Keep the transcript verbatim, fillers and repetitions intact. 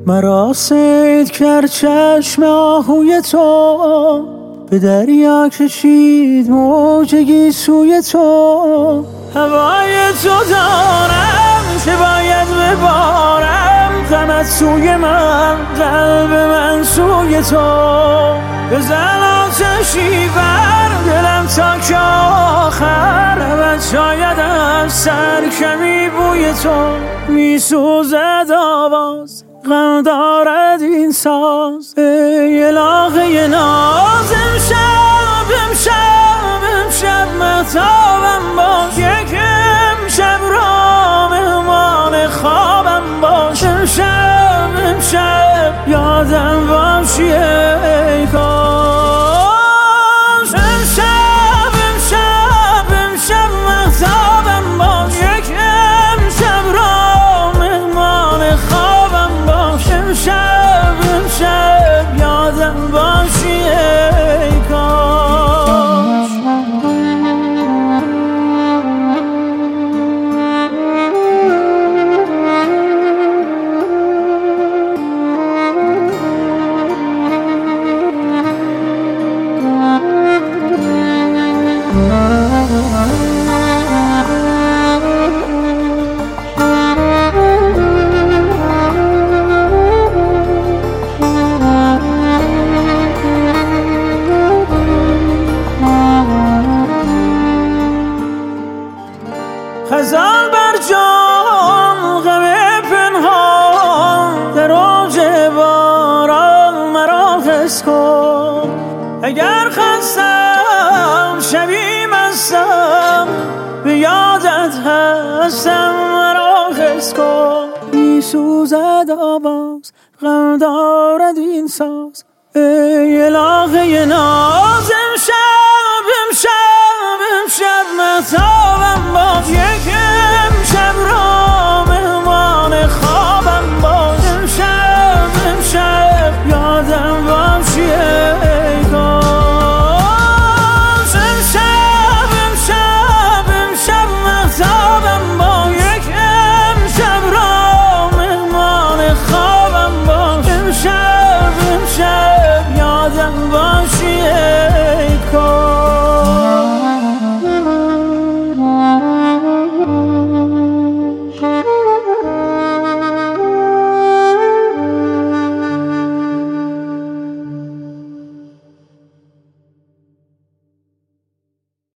مرا صید کرد چشم آهوی تو، به دریا کشید موج گیسوی تو. هوای تو دارم که باید ببارم، غمت سوی من، قلب من سوی تو. بزن آتشی بر دلم تا که آخر، ابد شاید از سر کمی بوی تو. میسوزد آواز، غم دارد این ساز، ای الهه ناز. امشب امشب امشب مهتابم باش، یک امشب را مهمان خوابم باش. امشب امشب یادم باشی ای کاش. امشب امشب امشب مهتابم باش، یک امشب را مهمان خوابم باش. امشب امشب یادم باشی ای کاش. خزان بر جان، غم پنهان، در اوج باران مرا حس کن. اگر خستم شبی مستم، به یادت هستم مرا حس کن. میسوزد آواز، غم دارد این ساز، ای الهی